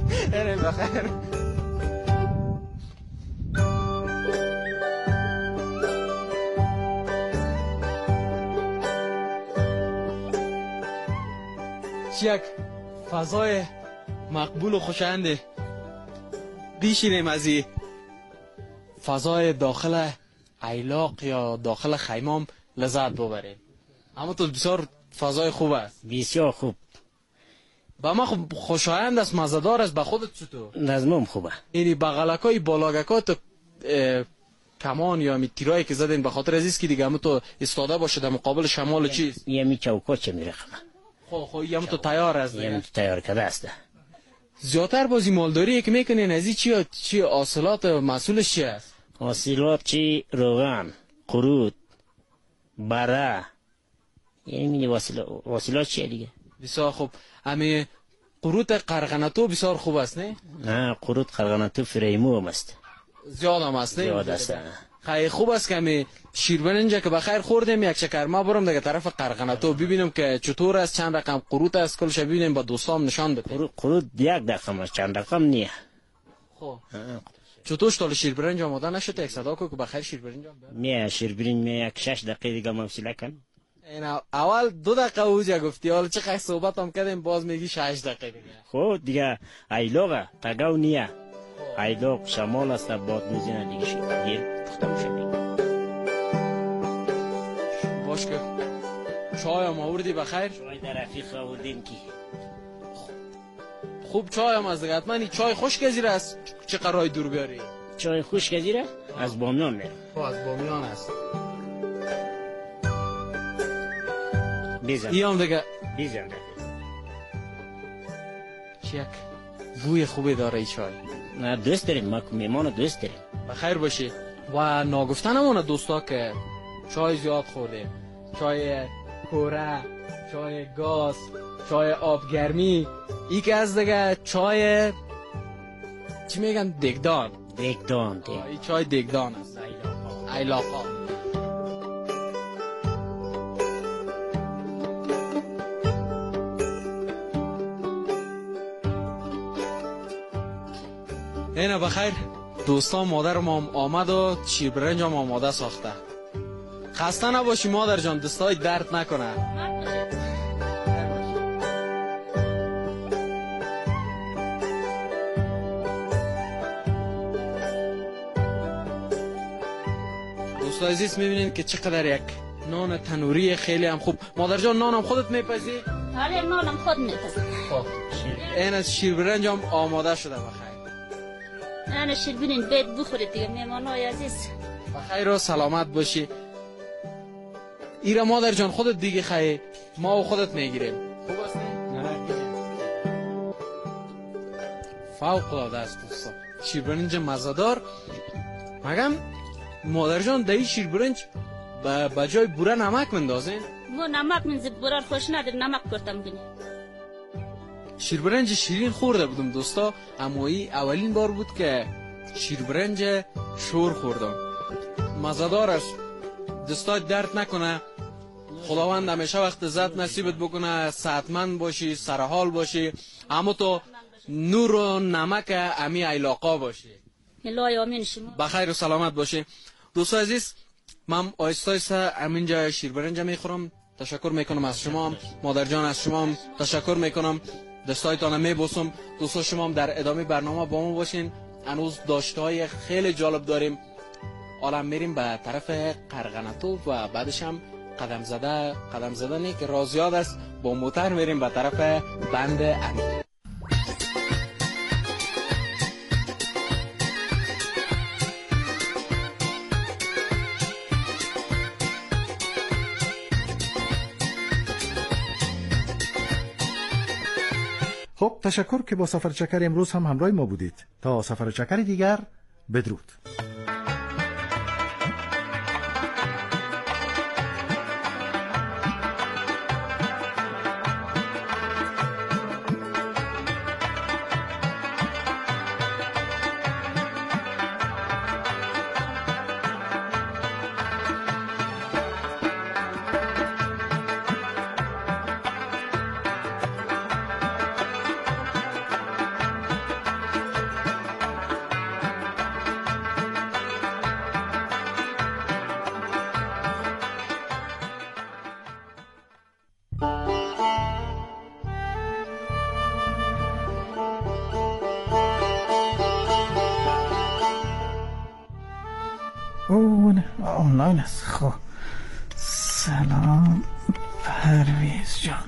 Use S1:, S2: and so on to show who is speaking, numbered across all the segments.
S1: بریم بخیر. یک فضای مقبول و خوشنده بیشینیم از این فضای داخل ایلاق یا داخل خیمام لذت ببریم. اما تو بسیار فضای خوب است.
S2: بسیار خوب.
S1: با ما خوشایند است، مزدار است. به خودت چطور؟
S2: نظمم خوبه.
S1: اینی بغلکای بالاگکات کمان یا تیرایی که زدین به خاطر عزیز که دیگه همون تو استاده باشه در مقابل شمال چیز
S2: یمی چوکا چه میرخمه.
S1: خب یمو تو تیار است.
S2: یمی تیار کرده است.
S1: زیادتر بازی مالداری که میکنین از این چی حاصلات مسئولش چی است؟
S2: حاصلات چی؟ روغن، قرود، بره. یعنی حاصلات چیه دیگه؟
S1: بسیار خوب. همه قرود قرغنتو بسیار خوب است نه؟
S2: نه قرود قرغنتو فریمو هم است.
S1: زیاد هم است نه؟
S2: زیاد است.
S1: خیلی خوب است که همه شیربرنج که بخیر خوردیم یک چکر ما برم دیگه طرف قرغنتو ببینم که چطور است، چند رقم قرود است، کلش ببینیم با دوستام نشان بده.
S2: قرود یک رقم است، چند رقم نیه.
S1: خب چطور شتال شیربرنج آماده نشد؟ یک صدا کو که بخیر شیربرنج
S2: میه شیربرنج میه یک 6 دقیقه دیگه موصله کن.
S1: اینا اول 2 دقیقه اوجا گفتی، حالا چقدر صحبت هم کردیم باز میگی 6 دقیقه دیگه.
S2: خب دیگه ایلاقه تگاو نیه. ایلاق شمال است باد میزنه دیگه شد دیر پخته میشه دیگه.
S1: باش که چای هم آوردی بخیر؟
S2: چای در رفیق آوردیم کی.
S1: خوب چای هم از دیگه حتما این چای خشک از است. چه قرای دور بیاری؟
S2: چای خشک از از بامیان میره.
S1: خب از بامیان است.
S2: بیزن.
S1: این هم دیگه
S2: بیزن دیگه.
S1: یک بوی خوبی داره این چای.
S2: نه دوست داریم، ما میمان دوست داریم.
S1: بخیر باشی. و ناگفتنمونه دوستا که چای زیاد خوردیم، چای کوره، چای گاز، چای آبگرمی، ای که از دیگه چای چی میگن دگدان.
S2: دگدان
S1: این چای دگدان است. ایلاقا. اینا بخیر دوستان، مادرم هم آمد و شیربرنج هم آماده ساخته. خسته نباشی مادر جان، دستای درد نکنه. دوستان عزیز میبینین که چقدر یک نان تنوری خیلی هم خوب. مادر جان نانم خودت میپزی؟
S3: آره نانم خود میپزم.
S1: خب این از شیربرنج هم آماده شده. بخیر
S3: نه شیربرنج بیت بخورید دیگه میمانای عزیز.
S1: بخیر و سلامت باشی. ایرا مادر جان خودت دیگه خیلی ما و خودت میگیریم. خوب است نه؟ فوق العاده است دوستان. شیربرنج مزه‌دار. مگم مادر جان دایی شیربرنج با جای بوره نمک مندازین؟
S3: ما نمک منزید بوره خوش نداره، نمک کردم بینی.
S1: شیربرنج شیرین خورده بودم دوستا، اما این اولین بار بود که شیربرنج شور خوردم. مزه‌دار است. دستات درد نکنه. خداوند همیشه وقت زد نصیبت بکنه، صحتمند باشی، سرحال باشی، اما تو نور و نمک امی ایلاقا باشی.
S3: الهی آمین شما.
S1: بخیر و سلامت باشی. دوستان عزیز من آیسته آیسته همینجا شیربرنج میخورم. تشکر میکنم از شما مادر جان، از شما تشکر میکنم. دستایتان میبوسم. دوستان شما هم در ادامه برنامه با ما باشین. هنوز داشته‌های خیلی جالب داریم. حالا میریم به طرف قرغنتو و بعدش هم قدم زدنی که رازیاد است با موتر میریم به طرف بند امیر.
S4: خب تشکر که با سفر چکر امروز هم همراه ما بودید. تا سفر چکر دیگر بدرود. نه آنلاین است. خب سلام پرویز جان،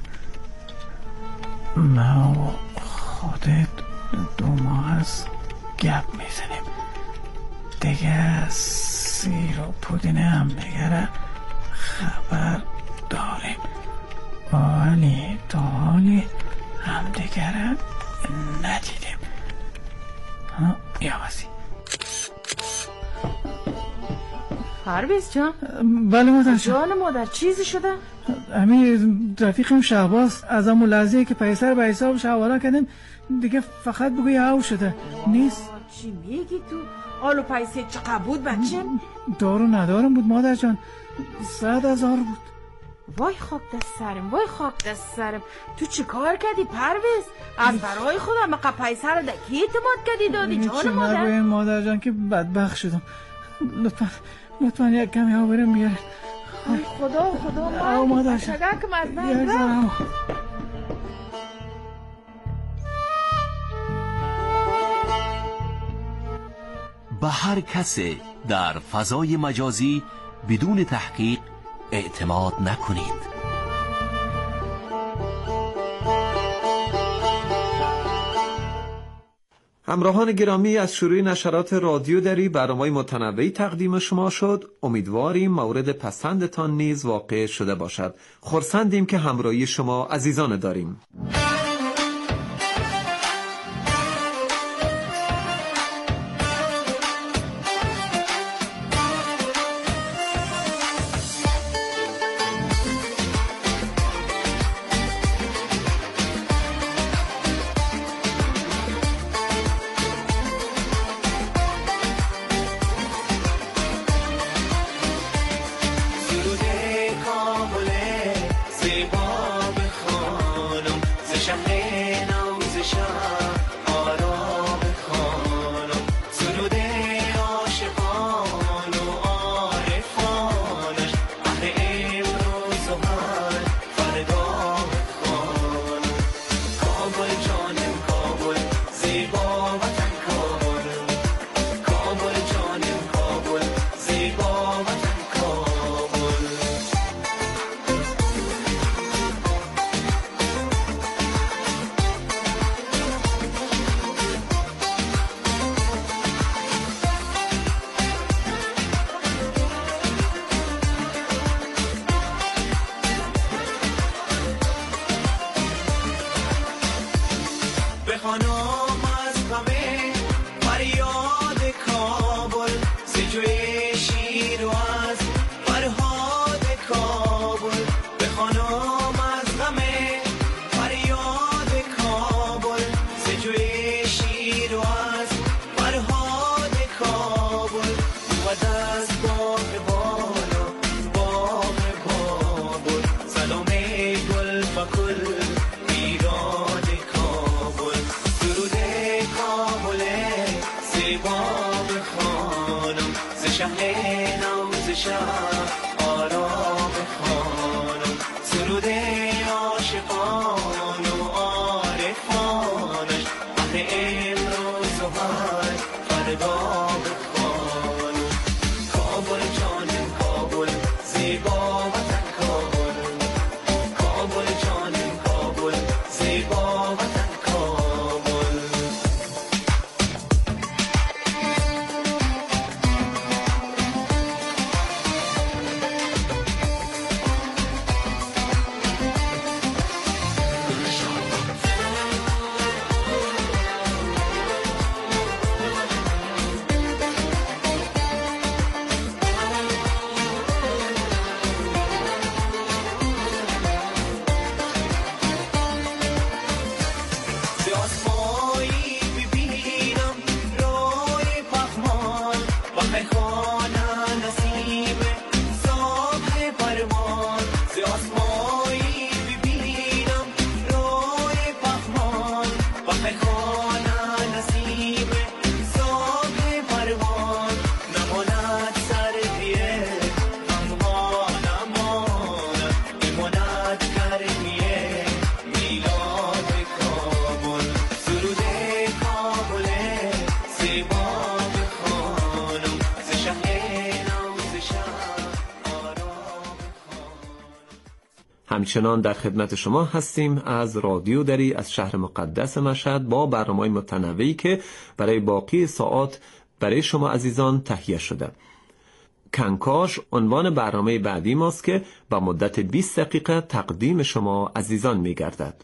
S4: ما و خودت 2 ماه از گپ میزنیم دیگه، سیر و پودین هم دیگه خبر داریم، ولی تا حالی هم دیگه ندیدیم. یا وزی
S5: پرویز جان.
S4: بله مادر
S5: جان مادر چیزی شده؟
S4: همین رفیقم شهباز از همون لحظه که پیسر به حسابش حواله کردیم دیگه فقط بگوی هاو شده نیست.
S5: چی میگی تو؟ آلو پیسه چقدر بود بچه؟
S4: دارو ندارم بود مادر جان، 100,000 بود.
S5: وای خاک دست سرم، وای خاک دست سرم. تو چی کار کردی پرویز؟ از برای خودم مقا پیسه رو دکی اعتماد کردی دادی جان مادر؟
S4: این مادر جان که بدبخت شدم. لطفا یک کمی ها برم بیارن.
S5: خدا
S4: مادر
S5: شگرکم از
S4: یک ذره.
S6: به هر کسی در فضای مجازی بدون تحقیق اعتماد نکنید.
S7: همراهان گرامی، از شروع نشرات رادیو دری برنامه متنوعی تقدیم شما شد. امیدواریم مورد پسندتان نیز واقع شده باشد. خرسندیم که همراهی شما عزیزان داریم. همچنان در خدمت شما هستیم از رادیو دری از شهر مقدس مشهد با برنامه‌های متنوعی که برای باقی ساعات برای شما عزیزان تهیه شده. کنکاش عنوان برنامه بعدی ماست که با مدت 20 دقیقه تقدیم شما عزیزان می گردد.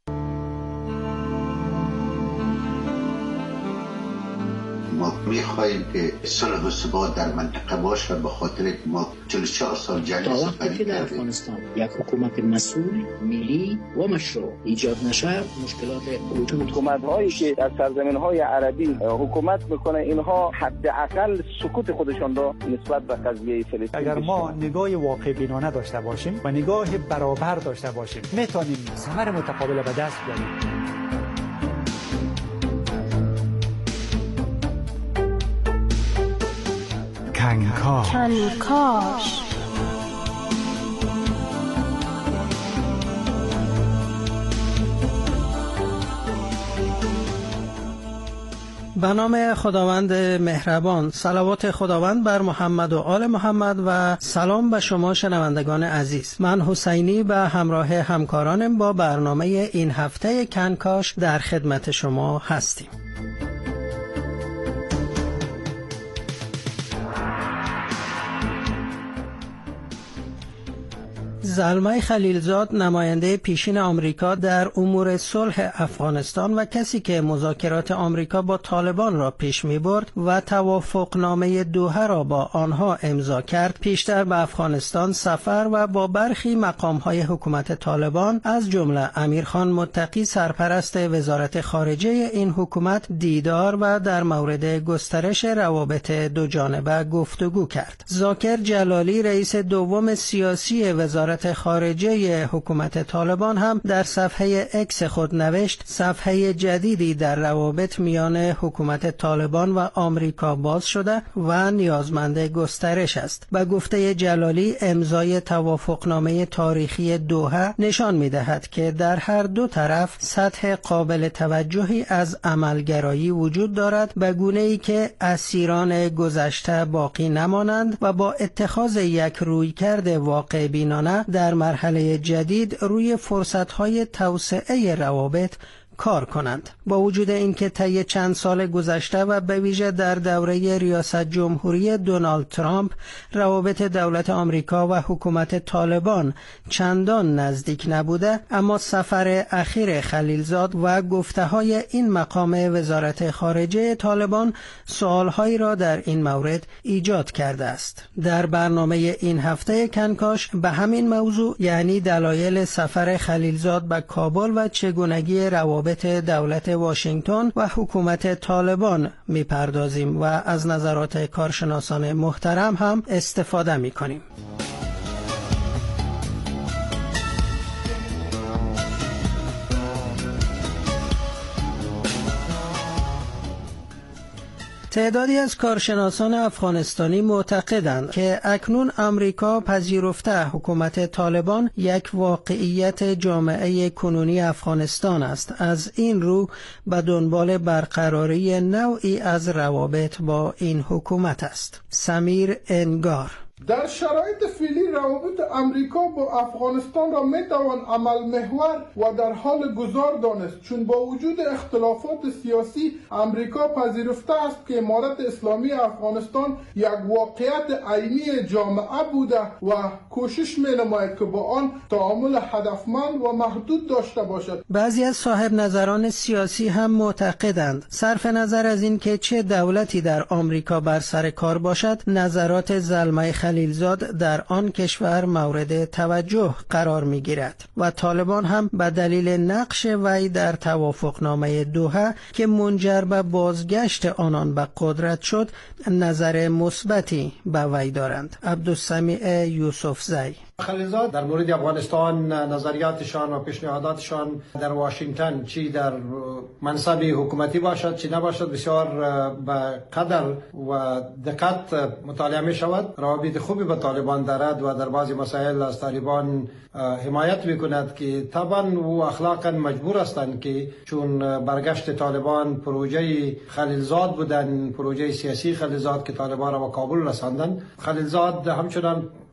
S8: ما می‌خواهیم که صلح و ثبات در منطقه باشه، به خاطر ما 44 سال جنگ
S9: سپری که در افغانستان یک حکومت مسئول، ملی و مشروع ایجاد نشه، مشکلات وجود
S10: حکومت‌هایی که در سرزمین‌های عربی حکومت میکنه، اینها حداقل سکوت خودشان را نسبت به قضیه فلسطین،
S11: اگر ما نگاه واقع بینانه داشته باشیم و نگاه برابر داشته باشیم، میتونیم ثمر متقابل به دست بیاریم.
S12: کنکاش.
S13: به نام خداوند مهربان، صلوات خداوند بر محمد و آل محمد و سلام به شما شنوندگان عزیز. من حسینی به همراه همکارانم با برنامه این هفته کنکاش در خدمت شما هستیم. زلمه خلیلزاد، نماینده پیشین آمریکا در امور صلح افغانستان و کسی که مذاکرات آمریکا با طالبان را پیش می برد و توافقنامه دوحه را با آنها امضا کرد، پیشتر به افغانستان سفر و با برخی مقام‌های حکومت طالبان از جمله امیرخان متقی سرپرست وزارت خارجه این حکومت دیدار و در مورد گسترش روابط دوجانبه گفتگو کرد. ذاکر جلالی، رئیس دوم سیاسی وزارت خارجه حکومت طالبان هم در صفحه اکس خود نوشت صفحه جدیدی در روابط میان حکومت طالبان و آمریکا باز شده و نیازمند گسترش است. به گفته جلالی، امضای توافقنامه تاریخی دوحه نشان می‌دهد که در هر دو طرف سطح قابل توجهی از عملگرایی وجود دارد، به گونه‌ای که اسیران گذشته باقی نمانند و با اتخاذ یک رویکرد واقع بینانه در مرحله جدید روی فرصت‌های توسعه روابط کار کنند. با وجود اینکه طی چند سال گذشته و به ویژه در دوره ریاست جمهوری دونالد ترامپ روابط دولت آمریکا و حکومت طالبان چندان نزدیک نبوده، اما سفر اخیر خلیلزاد و گفته‌های این مقام وزارت خارجه طالبان سوالهایی را در این مورد ایجاد کرده است. در برنامه این هفته کنکاش به همین موضوع، یعنی دلایل سفر خلیلزاد به کابل و چگونگی روابط دولت واشنگتن و حکومت طالبان میپردازیم و از نظرات کارشناسان محترم هم استفاده میکنیم. تعدادی از کارشناسان افغانستانی معتقدند که اکنون آمریکا پذیرفته حکومت طالبان یک واقعیت جامعه کنونی افغانستان است. از این رو به دنبال برقراری نوعی از روابط با این حکومت است. سمیر انگار:
S14: در شرایط فعلی روابط امریکا با افغانستان را میتوان عمل محور و در حال گذار دانست، چون با وجود اختلافات سیاسی امریکا پذیرفته است که امارت اسلامی افغانستان یک واقعیت عینی جامعه بوده و کوشش مینماید که با آن تعامل هدفمند و محدود داشته باشد.
S13: بعضی از صاحب نظران سیاسی هم معتقدند صرف نظر از این که چه دولتی در آمریکا بر سر کار باشد، نظرات زلمه خلیلزاد در آن کشور مورد توجه قرار می گیرد و طالبان هم به دلیل نقش وی در توافقنامه دوحه که منجر به بازگشت آنان به قدرت شد نظر مثبتی به وی دارند. عبدالسمیع یوسفزی:
S15: خلیلزاد در مورد افغانستان نظریاتشان و پیشنهاداتشان در واشنگتن، چی در منصب حکومتی باشد چی نباشد، بسیار به قدر و دقت مطالعه می شود. روابط خوبی با طالبان دارد و در بعضی مسائل از طالبان حمایت میکند که طبعا و اخلاقا مجبور هستند که چون برگشت طالبان پروژه خلیلزاد بودن، پروژه سیاسی خلیلزاد که طالبان را به کابل رساندن. خلیلزاد همچنان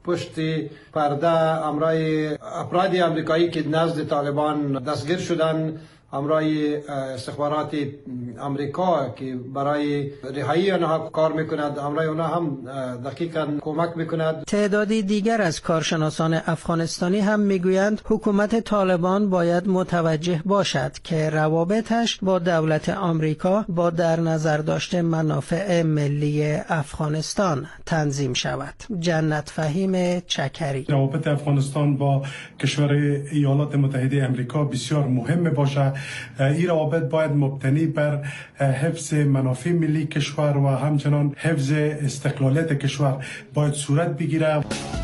S15: پشت پرده امرای افرادی آمریکایی که نزد طالبان دستگیر شدن، امرای استخبارات امریکا که برای رهایی آنها کار میکند، امرای آنها هم دقیقاً کمک میکند.
S13: تعدادی دیگر از کارشناسان افغانستانی هم میگویند حکومت طالبان باید متوجه باشد که روابطش با دولت آمریکا با در نظر داشته منافع ملی افغانستان تنظیم شود. جنت فهیم چکری:
S12: روابط افغانستان با کشور ایالات متحده آمریکا بسیار مهم باشد. این روابط باید مبتنی بر حفظ منافع ملی کشور و همچنان حفظ استقلالیت کشور باید صورت بگیره.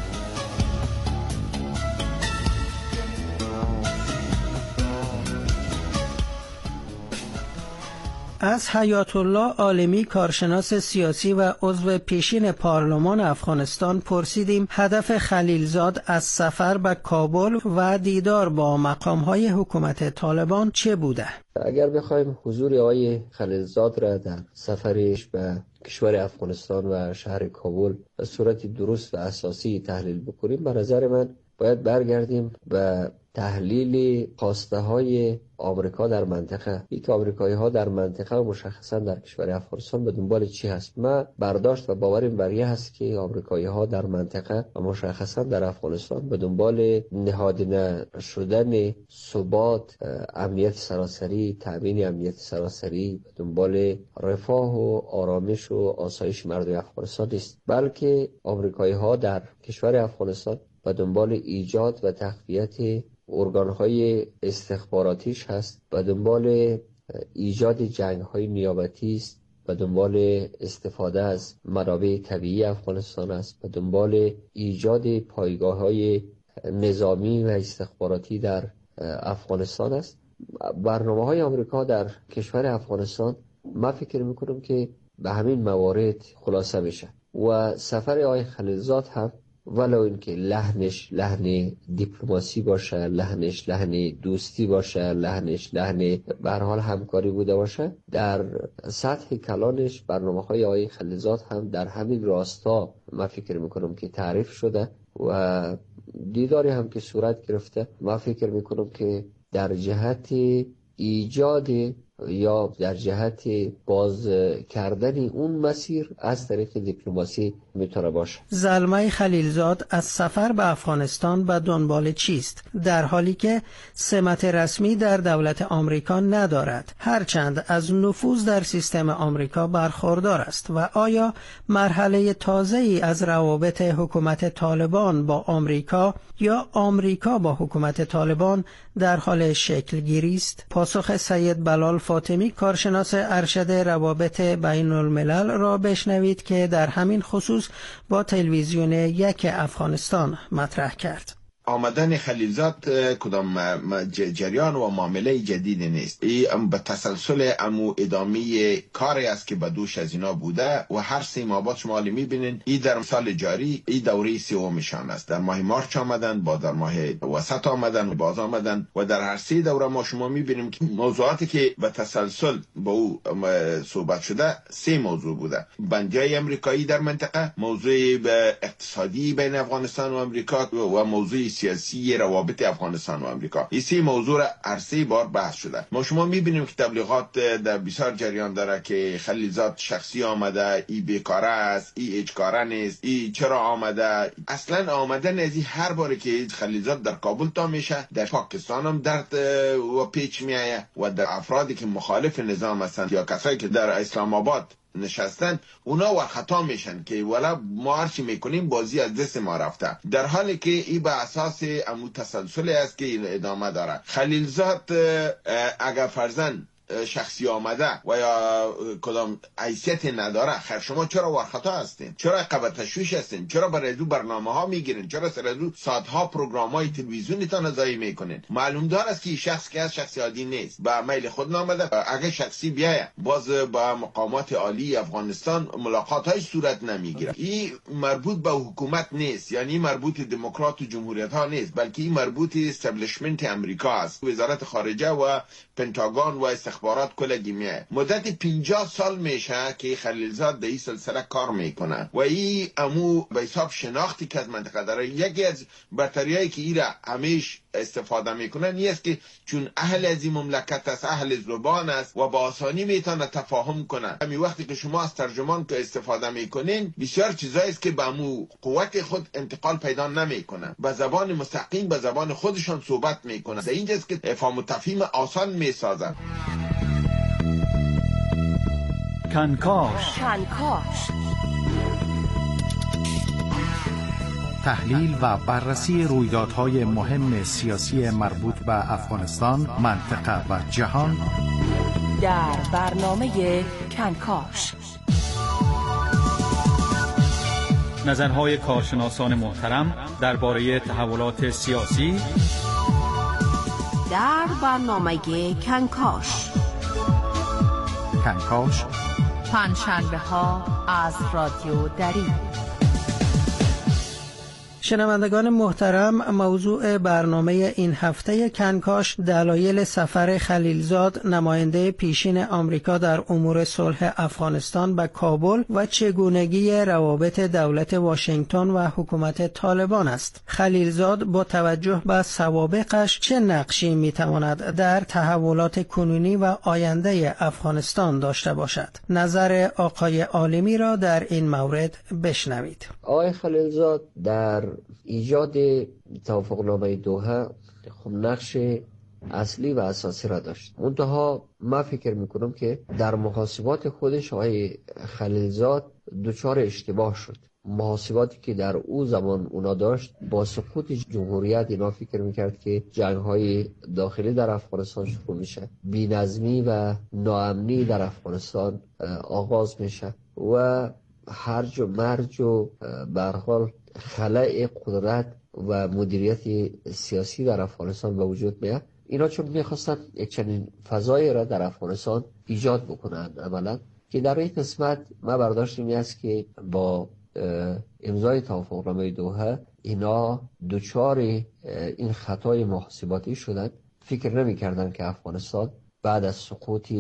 S13: از حیات الله عالمی، کارشناس سیاسی و عضو پیشین پارلمان افغانستان، پرسیدیم هدف خلیلزاد از سفر به کابل و دیدار با مقام‌های حکومت طالبان چه بوده؟
S16: اگر بخوایم حضور آقای خلیلزاد را در سفرش به کشور افغانستان و شهر کابل به صورت درست و اساسی تحلیل بکنیم، به نظر من باید برگردیم به تحلیل خواسته های آمریکا در منطقه. یک آمریکایی ها در منطقه و مشخصا در کشور افغانستان به دنبال چی هست؟ ما برداشت و باورم بر این هست که آمریکایی ها در منطقه و مشخصا در افغانستان به دنبال نهادینه شدن ثبات، امنیت سراسری، تامین امنیت سراسری، به دنبال رفاه و آرامش و آسایش مردم افغانستان است، بلکه آمریکایی ها در کشور افغانستان به دنبال ایجاد و تقویت ارگان‌های استخباراتیش هست، به دنبال ایجاد جنگ‌های نیابتی است، به دنبال استفاده از منابع طبیعی افغانستان است، به دنبال ایجاد پایگاه‌های نظامی و استخباراتی در افغانستان است. برنامه‌های آمریکا در کشور افغانستان من فکر می‌کنم که به همین موارد خلاصه بشه و سفر آقای خلیلزاد هم ولو اینکه لحنش لحن دیپلماسی باشه، لحنش لحن دوستی باشه، لحنش لحن به هر حال همکاری بوده باشه، در سطح کلانش برنامه‌های آقای خلیلزاد هم در همین راستا من فکر میکنم که تعریف شده و دیداری هم که صورت گرفته، من فکر میکنم که در جهت ایجاد یا در جهت باز کردن اون مسیر از طریق دیپلماسی میتونه باشه.
S13: زلمه خلیلزاد از سفر به افغانستان به دنبال چیست؟ در حالی که سمت رسمی در دولت آمریکا ندارد، هرچند از نفوذ در سیستم آمریکا برخوردار است، و آیا مرحله تازه‌ای از روابط حکومت طالبان با آمریکا یا آمریکا با حکومت طالبان در حال شکل گیری است؟ پاسخ سید بلال فاطمی، کارشناس ارشد روابط بین الملل را بشنوید که در همین خصوص با تلویزیون یک افغانستان مطرح کرد.
S17: آمدن خلیلزاد کدام جریان و معامله جدید نیست. این به تسلسل ادامه کاری است که به دوش از اینا بوده و هر 3 ماه بعد شما میبینین این در سال جاری این دوره سومشان است. در ماه مارچ آمدن، با در ماه وسط آمدن، باز آمدن و در هر 3 دوره ما شما میبینیم که موضوعاتی که به تسلسل با او صحبت شده 3 موضوع بوده: بندیای امریکایی در منطقه، موضوع اقتصادی بین افغانستان و امریکا و موضوع سیاسی روابط افغانستان و امریکا. این 3 موضوع هر 3 بار بحث شده. ما شما میبینیم که تبلیغات در بسیار جریان داره که خلیلزاد شخصی آمده، ای بیکاره است، ای اجکاره نیست، ای چرا آمده. اصلا آمدن از هر باری که خلیلزاد در کابل تا میشه، در پاکستان هم درد و پیچ میایه و در افرادی که مخالف نظام هستند یا کسایی که در اسلام آباد نشستن اونا و خطا میشن که ولا ما هرچی میکنیم بازی از دست ما رفته، در حالی که این به اساس امو تسلسلی است که این ادامه داره. خلیلزاد اگر فرزن شخصی آمده و یا کدام حیثیت نداره، خیر شما چرا ورخطا هستین؟ چرا عقب تشویش هستین؟ چرا برای دو برنامه ها میگیرین؟ چرا سر دو ساعتها پروگرام های تلویزیونی تا نزایی میکنین؟ معلوم دار است که این شخص که از شخصی عادی نیست، به میل خود نامده. اگه شخصی بیایه باز با مقامات عالی افغانستان ملاقات های صورت نمیگیره. این مربوط به حکومت نیست، یعنی مربوط دموکرات و جمهوریت ها نیست، بلکه این مربوط استبلیشمنت امریکا است. وزارت خارجه و پنتاگون و اخبارات کلگی میه. مدت 50 سال میشه که خلیلزاد در این سلسله کار میکنه و این امو به حساب شناختی که از منطقه داره. یکی از برتریایی که ایره همیش استفاده میکنن نیست که چون اهل از این مملکت است، اهل زبان است و با آسانی میتونه تفاهم کنه. همین وقتی که شما از ترجمان که استفاده میکنین بسیار چیزایی است که به امو قوت خود انتقال پیدا نمیکنه، به زبان مستقیم به زبان خودشان صحبت میکنه. در اینجاست که افهام و تفهیم آسان میسازن.
S18: کنکاش تحلیل و بررسی رویدادهای مهم سیاسی مربوط به افغانستان، منطقه و جهان
S19: در برنامه کنکاش.
S18: نظرهای کارشناسان محترم درباره تحولات سیاسی
S19: در برنامه کنکاش. پنجشنبه ها از رادیو دری.
S13: شنوندگان محترم، موضوع برنامه این هفته کنکاش دلایل سفر خلیلزاد نماینده پیشین آمریکا در امور صلح افغانستان به کابل و چگونگی روابط دولت واشنگتن و حکومت طالبان است. خلیلزاد با توجه به سوابقش چه نقشی میتواند در تحولات کنونی و آینده افغانستان داشته باشد؟ نظر آقای عالمی را در این مورد بشنوید.
S16: آقای خلیلزاد در ایجاد توافقنامه دوحه خب نقش اصلی و اساسی را داشت. منتها من فکر میکنم که در محاسبات خودش آقای خلیلزاد دچار اشتباه شد. محاسباتی که در او زمان اونا داشت با سقوط جمهوریت اینا فکر میکرد که جنگ‌های داخلی در افغانستان شروع میشه، بی‌نظمی و ناامنی در افغانستان آغاز میشه و هرج و مرج و به هر حال خلأ قدرت و مدیریت سیاسی در افغانستان به وجود میاد. اینا چون میخواستن یک چنین فضایی را در افغانستان ایجاد بکنن عملا، که در این قسمت ما برداشتیم است که با امضای توافقنامه دوحه اینا دچار این خطای محاسباتی شدن. فکر نمی‌کردن که افغانستان بعد از سقوط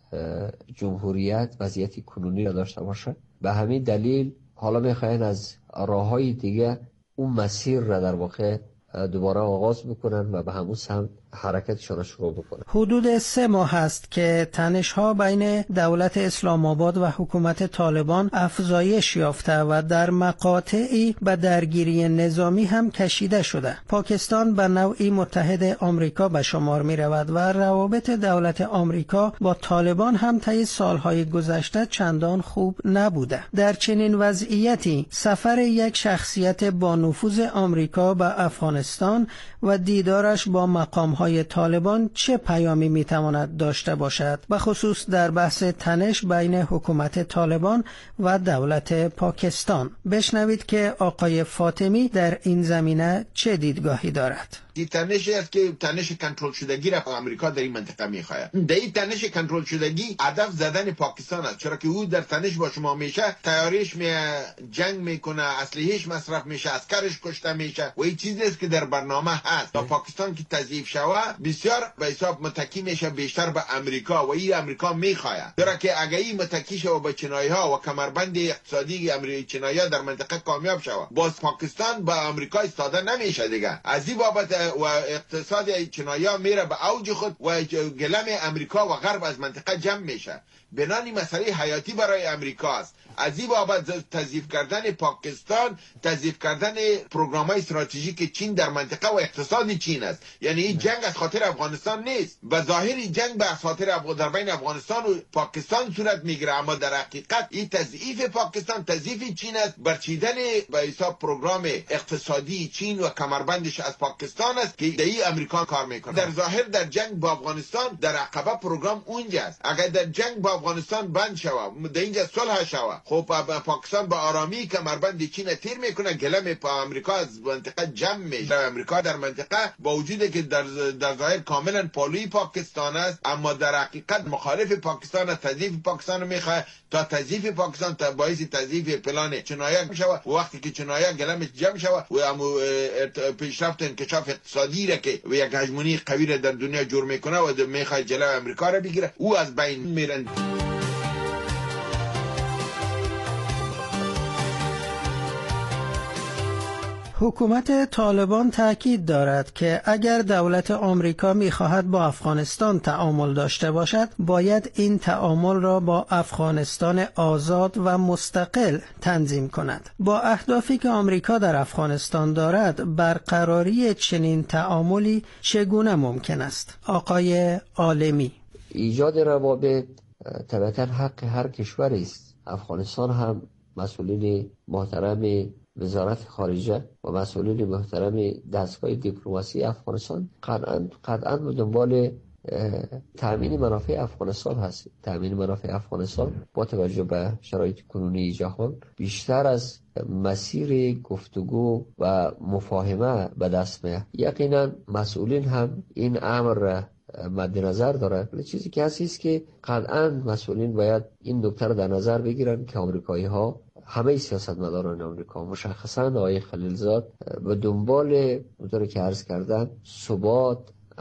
S16: جمهوریت وضعیتی کنونی را داشته باشه. به همین دلیل حالا میخواین از راههای دیگه اون مسیر را در واقع دوباره آغاز بکنن و به همون سمت حرکتشان را شروع بکنن.
S13: حدود 3 ماه است که تنش‌ها بین دولت اسلام آباد و حکومت طالبان افزایش یافته و در مقاطعی به درگیری نظامی هم کشیده شده. پاکستان به نوعی متحد آمریکا به شمار می رود و روابط دولت آمریکا با طالبان هم طی سالهای گذشته چندان خوب نبوده. در چنین وضعیتی سفر یک شخصیت با نفوذ آمریکا به افغانستان و دیدارش با مقام‌های طالبان چه پیامی میتواند داشته باشد، به خصوص در بحث تنش بین حکومت طالبان و دولت پاکستان؟ بشنوید که آقای فاطمی در این زمینه چه دیدگاهی دارد.
S17: این تنشی است که تنش کنترل شدگی را آمریکا در این منطقه میخواهد. در این تنش کنترل شدگی هدف زدن پاکستان است، چرا که او در تنش با شما میشه، تیاریش جنگ میکنه، اسلحه‌اش مصرف میشه، عسکرش کشته میشه و این چیزی است که در برنامه هست. تا پاکستان که تضعیف شوه بسیار به حساب متکی میشه بیشتر به امریکا و این امریکا میخواهد، چرا که اگه این متکی شوه به چینایی‌ها و کمربند اقتصادی امریکای چینایی‌ها در منطقه کامیاب شوه، باز پاکستان با امریکا ایستاده نمیشه دیگه. از این بابت و اقتصاد چینایی‌ها میره به اوج خود و گلم امریکا و غرب از منطقه جمع میشه. بنانی مسئله حیاتی برای امریکا است. از این بابت تضعیف کردن پاکستان، تضعیف کردن پروگرام‌های استراتژیک چین در منطقه و اقتصاد چین است. یعنی این جنگ از خاطر افغانستان نیست. به ظاهر این جنگ به خاطر در بین افغانستان و پاکستان صورت میگیره، اما در حقیقت این تضعیف پاکستان، تضعیف چین است، برچیدن به حساب پروگرام اقتصادی چین و کمربندش از پاکستان است که در این امریکا کار میکنه. در ظاهر در جنگ با افغانستان در عقبه پروگرام اونجاست. اگر در جنگ با افغانستان بند شوه، در اینجا صلح شوه، خب پاکستان با آرامی کمربند چین تیر میکنه، گلم آمریکا از منطقه جمع میشه. امریکا در منطقه با وجودی که در در ظاهر کاملا پالوی پاکستان است، اما در حقیقت مخالف پاکستان است، تضعیف پاکستان میخواه تا تضعیف پاکستان تا باعث تضعیف پلان چنایک میشود. وقتی که چنایک گلمش جمع شود و پیشرفت انکشاف اقتصادی را که و یک هژمونی قوی را در دنیا جور میکنه و میخواد جلوی امریکا را بگیره، او از بین میرن.
S13: حکومت طالبان تاکید دارد که اگر دولت آمریکا می‌خواهد با افغانستان تعامل داشته باشد، باید این تعامل را با افغانستان آزاد و مستقل تنظیم کند. با اهدافی که آمریکا در افغانستان دارد، برقراری چنین تعاملی چگونه ممکن است؟ آقای عالمی:
S16: ایجاد روابط طبعاً حق هر کشوری است. افغانستان هم مسئولین محترم وزارت خارجه و مسئولین محترم دستگاه دیپلماسی افغانستان قطعاً به دنبال تأمین منافع افغانستان هست. تأمین منافع افغانستان با توجه به شرایط کنونی جهان بیشتر از مسیر گفتگو و مفاهمه به دست میاد. یقینا مسئولین هم این امر را مد نظر دارند. ولی چیزی که هست است که قطعاً مسئولین باید این نکته را در نظر بگیرن که آمریکایی ها، همه سیاستمداران آمریکا، مشخصاً آقای خلیلزاد، به دنبال اونطوری که عرض کردم ثبات،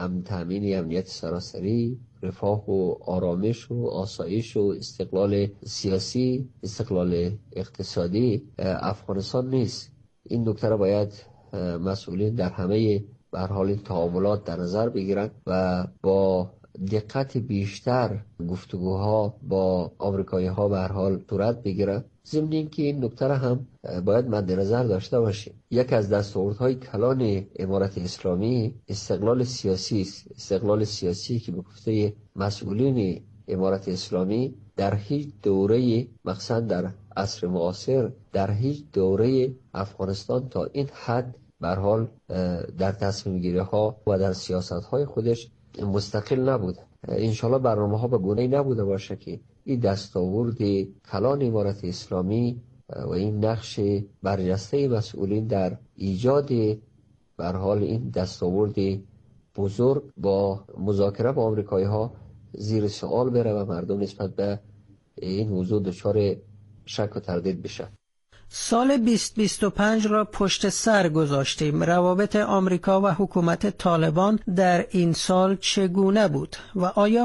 S16: تامین امنیت سراسری، رفاه و آرامش و آسایش و استقلال سیاسی، استقلال اقتصادی افغانستان نیست. این نکته را باید مسئولین در همه به هر حال تعاملات در نظر بگیرن و با دقت بیشتر گفتگوها با آمریکایی ها به هر حال صورت بگیرن. ضمن اینکه این نکته را هم باید مد نظر داشته باشیم. یک از دستاوردهای کلان امارت اسلامی استقلال سیاسی است. استقلال سیاسی که به گفته مسئولین امارت اسلامی در هیچ دوره، مخصوصا در عصر معاصر، در هیچ دوره افغانستان تا این حد به هر حال در تصمیم گیری ها و در سیاست های خودش مستقل نبود. انشالله برنامه ها به گونه‌ای نبوده باشه که این دستاورد کلان امارت اسلامی و این نقش برجسته مسئولین در ایجاد به هر حال این دستاورد بزرگ با مذاکره با آمریکایی ها زیر سوال بره و مردم نسبت به این موضوع دچار شک و تردید بشه.
S13: سال 2025 را پشت سر گذاشتیم. روابط آمریکا و حکومت طالبان در این سال چگونه بود و آیا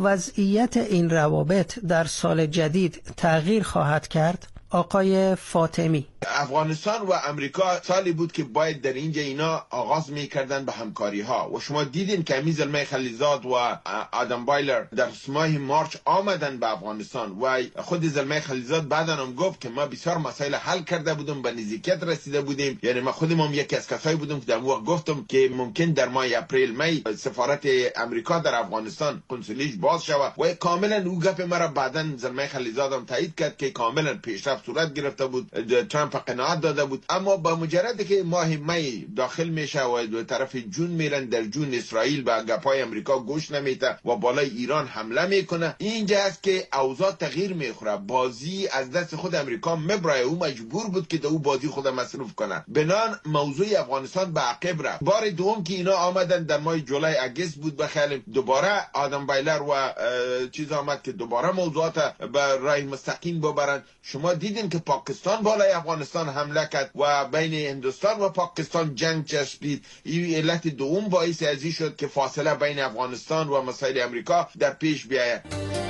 S13: وضعیت این روابط در سال جدید تغییر خواهد کرد؟ آقای فاطمی:
S17: افغانستان و امریکا سالی بود که باید در اینجا اینا آغاز میکردن به همکاری ها و شما دیدین که امی زلمه خلیلزاد و آدم بایلر در ماه مارچ آمدن به افغانستان و خود زلمه خلیلزاد بعداً هم گفت که ما بسیار مسائل حل کرده بودیم، به نزدیکیت رسیده بودیم. یعنی ما خودم هم یکی از کسایی بودم که در وقت گفتم که ممکن در ماه اپریل می سفارت امریکا در افغانستان قنصلیش باز شود و کاملا او گپ مرا بعداً زلمه خلیلزاد هم تایید کرد که کاملا پیشرفت صورت گرفته بود. ترامپ قناعت داده بود. اما با مجرد که ماه می داخل میشه و دو طرف جون میرن، در جون اسرائیل به گپای امریکا گوش نمیده و بالای ایران حمله میکنه، اینجا است که اوضاع تغییر میخوره. بازی از دست خود امریکا مبرای، او مجبور بود که او بازی خود مصروف کنه. بنان موضوع افغانستان به عقب رفت. بار دوم که اینا آمدن در ماه جولای اگست بود بخیل دوباره آدم بایلر و چیز آمد که دوباره موضوعات به راه مستقیم ببرن. شما دیدین که پاکستان بالای افغانستان حمله کرد و بین هندوستان و پاکستان جنگ چسبید. این علت دوم باعث ازی شد که فاصله بین افغانستان و مسائل امریکا در پیش بیاید.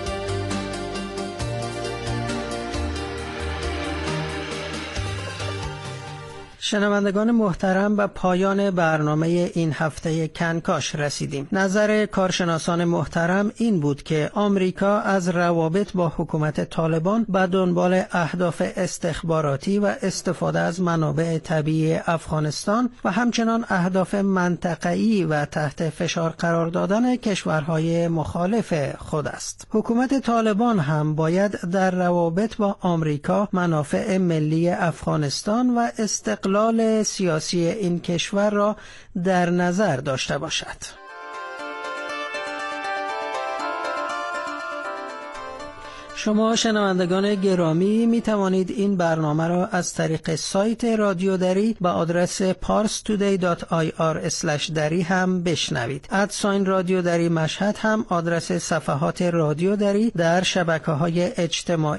S13: شنوندگان محترم، به پایان برنامه این هفته کنکاش رسیدیم. نظر کارشناسان محترم این بود که آمریکا از روابط با حکومت طالبان به دنبال اهداف استخباراتی و استفاده از منابع طبیعی افغانستان و همچنان اهداف منطقه‌ای و تحت فشار قرار دادن کشورهای مخالف خود است. حکومت طالبان هم باید در روابط با آمریکا منافع ملی افغانستان و استقلال سیاسی این کشور را در نظر داشته باشد. شما شنوندگان گرامی می توانید این برنامه را از طریق سایت رادیو دری با آدرس parstoday.ir/dari هم بشنوید. @رادیو دری مشهد هم آدرس صفحات رادیو دری در شبکه‌های اجتماعی